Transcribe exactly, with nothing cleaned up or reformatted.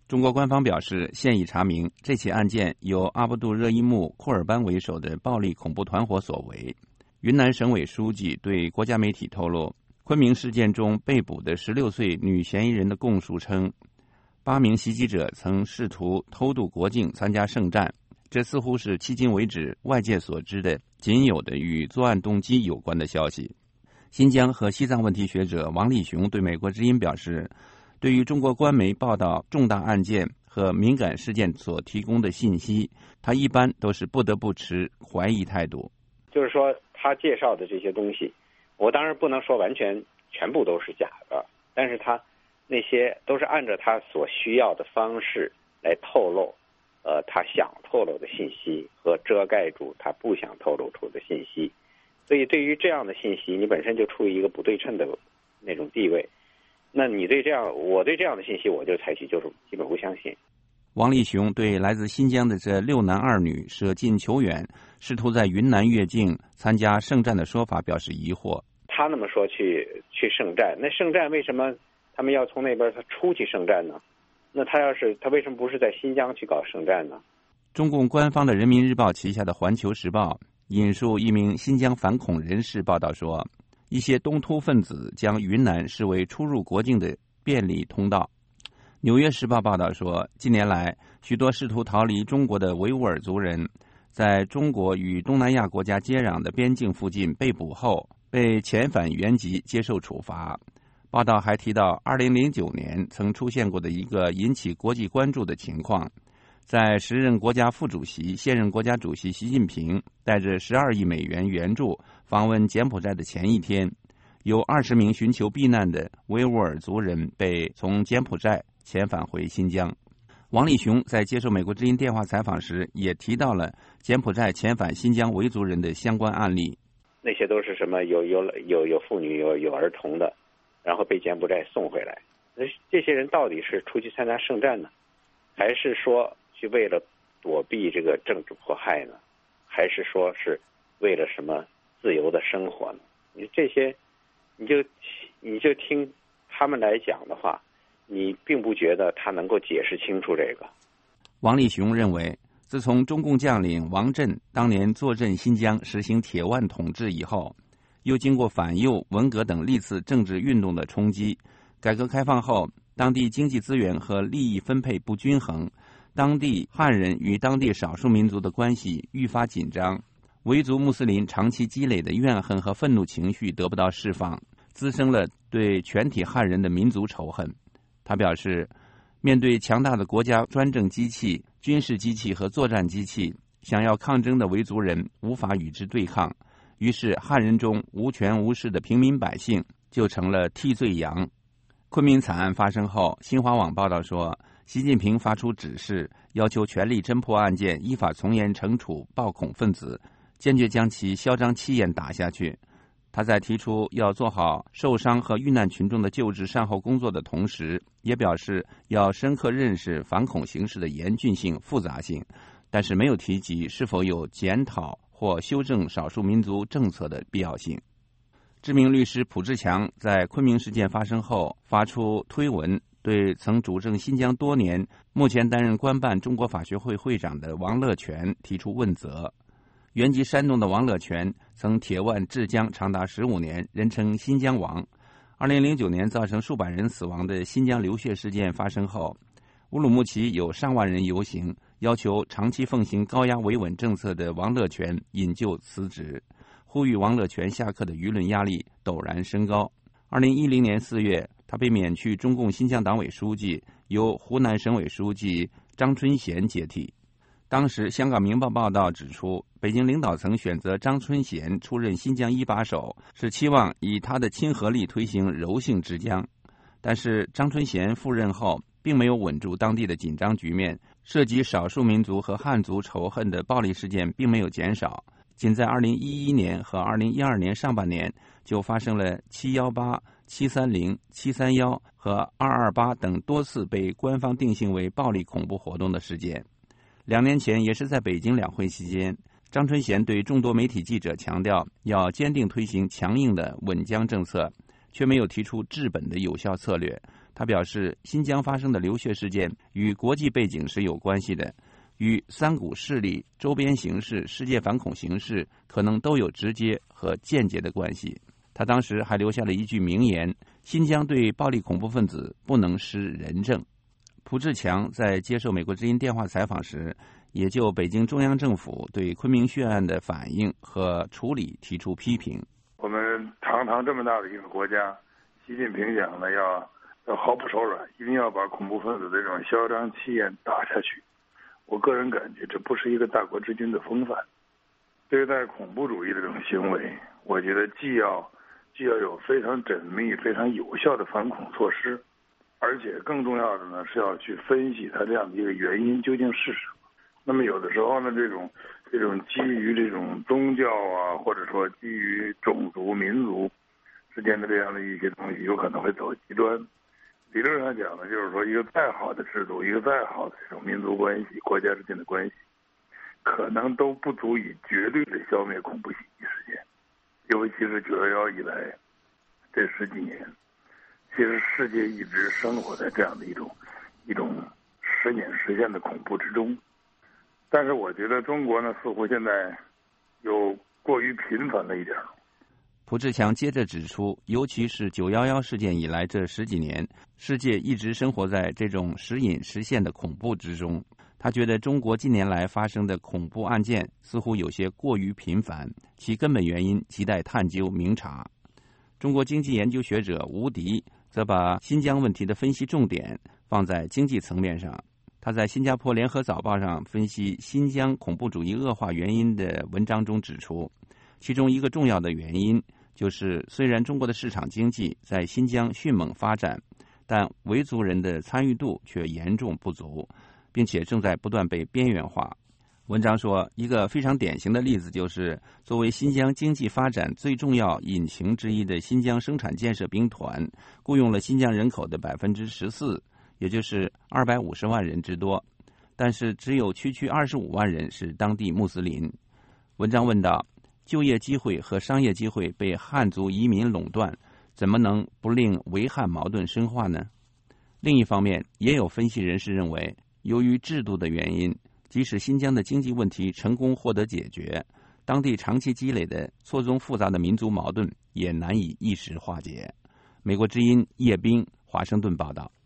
中国官方表示，现已查明这起案件由阿卜杜热依木·库尔班为首的暴力恐怖团伙所为。云南省委书记对国家媒体透露，昆明事件中被捕的十六岁女嫌疑人的供述称，八名袭击者曾试图偷渡国境参加圣战，这似乎是迄今为止外界所知的仅有的与作案动机有关的消息。新疆和西藏问题学者王立雄对美国之音表示，对于中国官媒报道重大案件和敏感事件所提供的信息，他一般都是不得不持怀疑态度。 就是说他介绍的这些东西，我当然不能说完全全部都是假的，但是他那些都是按照他所需要的方式来透露呃，他想透露的信息和遮盖住他不想透露出的信息。所以对于这样的信息，你本身就处于一个不对称的那种地位，那你对这样我对这样的信息我就采取就是基本不相信。 王立雄对来自新疆的这六男二女舍近求远，试图在云南越境参加圣战的说法表示疑惑。 他那么说去去圣战，那圣战为什么他们要从那边他出去圣战呢？那他要是他为什么不是在新疆去搞圣战呢？ 中共官方的人民日报旗下的环球时报引述一名新疆反恐人士报道说，一些东突分子将云南视为出入国境的便利通道。纽约时报报道说，近年来许多试图逃离中国的维吾尔族人在中国与东南亚国家接壤的边境附近被捕后被遣返原籍接受处罚。报道还提到二零零九年曾出现过的一个引起国际关注的情况，在时任国家副主席现任国家主席习近平带着十二亿美元援助访问柬埔寨的前一天，有二十名寻求避难的维吾尔族人被从柬埔寨遣返回新疆。王立雄在接受美国之音电话采访时也提到了柬埔寨遣返新疆维族人的相关案例。 那些都是什么有有有有妇女有有儿童的，然后被柬埔寨送回来。那这些人到底是出去参加圣战呢，还是说去为了躲避这个政治迫害呢？还是说是为了什么自由的生活呢？你这些你就你就听他们来讲的话，你并不觉得他能够解释清楚这个。 王立雄认为，自从中共将领王震当年坐镇新疆实行铁腕统治以后，又经过反右、文革等历次政治运动的冲击，改革开放后当地经济资源和利益分配不均衡，当地汉人与当地少数民族的关系愈发紧张，维族穆斯林长期积累的怨恨和愤怒情绪得不到释放，滋生了对全体汉人的民族仇恨。他表示，面对强大的国家专政机器、军事机器和作战机器，想要抗争的维族人无法与之对抗，于是汉人中无权无势的平民百姓就成了替罪羊。昆明惨案发生后，新华网报道说，习近平发出指示，要求全力侦破案件，依法从严惩处暴恐分子，坚决将其嚣张气焰打下去。他在提出要做好受伤和遇难群众的救治善后工作的同时，也表示要深刻认识反恐形势的严峻性、复杂性，但是没有提及是否有检讨或修正少数民族政策的必要性。知名律师蒲志强在昆明事件发生后发出推文，对曾主政新疆多年、目前担任官办中国法学会会长的王乐泉提出问责。原籍山东的王乐泉曾铁腕治疆长达十五年，人称新疆王。二零零九年造成数百人死亡的新疆流血事件发生后，乌鲁木齐有上万人游行，要求长期奉行高压维稳政策的王乐泉引咎辞职，呼吁王乐泉下课的舆论压力陡然升高。二零一零年四月，他被免去中共新疆党委书记，由湖南省委书记张春贤接替。当时香港明报报道指出，北京领导层选择张春贤出任新疆一把手，是期望以他的亲和力推行柔性治疆。但是张春贤赴任后并没有稳住当地的紧张局面，涉及少数民族和汉族仇恨的暴力事件并没有减少，仅在二零一一年和二零一二年上半年就发生了七一八、七三零、七三一和二二八等多次被官方定性为暴力恐怖活动的事件。两年前也是在北京两会期间，张春贤对众多媒体记者强调要坚定推行强硬的稳疆政策，却没有提出治本的有效策略， 他表示，新疆发生的流血事件与国际背景是有关系的，与三股势力、周边形势、世界反恐形势可能都有直接和间接的关系。他当时还留下了一句名言：新疆对暴力恐怖分子不能施人证。蒲志强在接受美国之音电话采访时，也就北京中央政府对昆明血案的反应和处理提出批评。 我们堂堂这么大的一个国家，习近平讲呢，要要毫不手软，一定要把恐怖分子的这种嚣张气焰打下去。我个人感觉这不是一个大国之君的风范。对待恐怖主义的这种行为，我觉得既要既要有非常缜密、非常有效的反恐措施，而且更重要的呢是要去分析它这样的一个原因究竟是什么。那么有的时候呢，这种这种基于这种宗教啊，或者说基于种族、民族之间的这样的一些东西，有可能会走极端。理论上讲呢，就是说一个再好的制度，一个再好的这种民族关系、国家之间的关系，可能都不足以绝对的消灭恐怖袭击事件。尤其是九幺幺以来这十几年，其实世界一直生活在这样的一种一种时隐时现的恐怖之中。但是我觉得中国呢，似乎现在有过于频繁了一点。 蒲志强接着指出，尤其是九幺幺事件以来这十几年，世界一直生活在这种时隐时现的恐怖之中。他觉得中国近年来发生的恐怖案件似乎有些过于频繁，其根本原因亟待探究明察。中国经济研究学者吴迪则把新疆问题的分析重点放在经济层面上。他在新加坡联合早报上分析新疆恐怖主义恶化原因的文章中指出，其中一个重要的原因就是，虽然中国的市场经济在新疆迅猛发展，但维族人的参与度却严重不足，并且正在不断被边缘化。文章说，一个非常典型的例子就是，作为新疆经济发展最重要引擎之一的新疆生产建设兵团，雇佣了新疆人口的百分之十四，也就是二百五十万人之多，但是只有区区二十五万人是当地穆斯林。文章问道，就业机会和商业机会被汉族移民垄断，怎么能不令维汉矛盾深化呢？另一方面，也有分析人士认为，由于制度的原因，即使新疆的经济问题成功获得解决，当地长期积累的错综复杂的民族矛盾也难以一时化解。美国之音叶冰华盛顿报道。